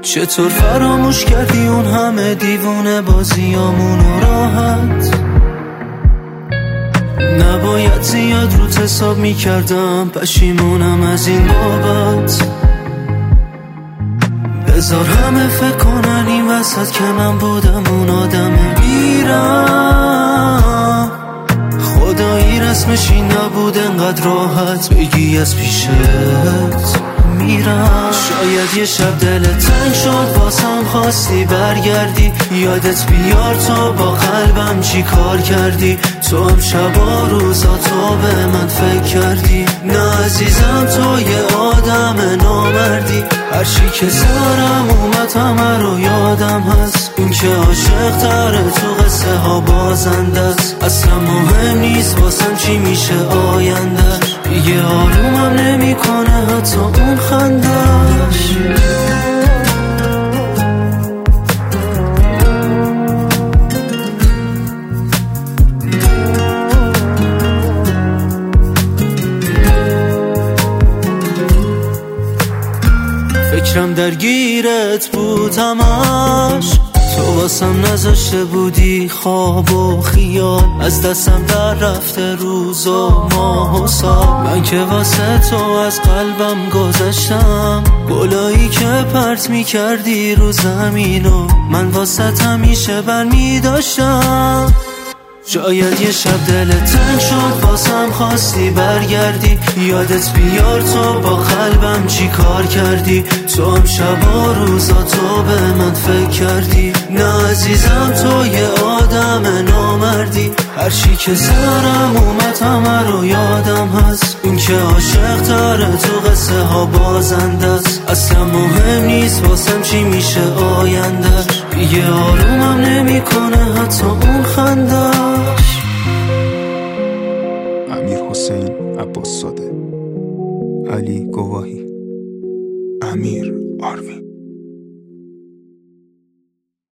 چطور فراموش کردی اون همه دیوونه بازیامونو راحت؟ نباید زیاد روت حساب میکردم، پشیمونم از این بابت. بذار همه فکر کنن این وسط که من بودم اون آدم بیرم. خدایی رسمش این نبود انقدر راحت بگی از پیشت میرم. شاید یه شب دلت تنگ شد واسم خواستی برگردی، یادت بیار تو با قلبم چی کار کردی. تو هم شبا روزا تو به من فکر کردی. نه عزیزم تو یه آدم نامردی، هرچی که سرم اومد همه رو یادم هست. اون که عاشق تره تو قصه ها بازنده است. اصلا مهم نیست واسم چی میشه آیندهش، دیگه آرومم نمی کنه حتی اون خندش. فکرم درگیرت بود همش، تو واسم نذاشته بودی خواب و خیال. از دستم در رفته روز و ماه و سال. من که واسه تو از قلبم گذاشتم، گلایی که پرت میکردی رو زمینو من واسه همیشه برمی داشتم. شاید یه شب دلت تنگ شد واسم خواستی برگردی، یادت بیار تو با قلبم چی کار کردی. تو هم شبا روزا تو به من فکر کردی. نه عزیزم تو یه آدم نامردی، هرچی که سرم اومد همه رو یادم هست. اون که عاشق تره تو قصه ها بازنده است. اصلا مهم نیست واسم چی میشه آیندهش، دیگه آرومم نمی کنه حتی اون خندش. امیر حسین عباس زاده، علی گواهی، امیر آروین.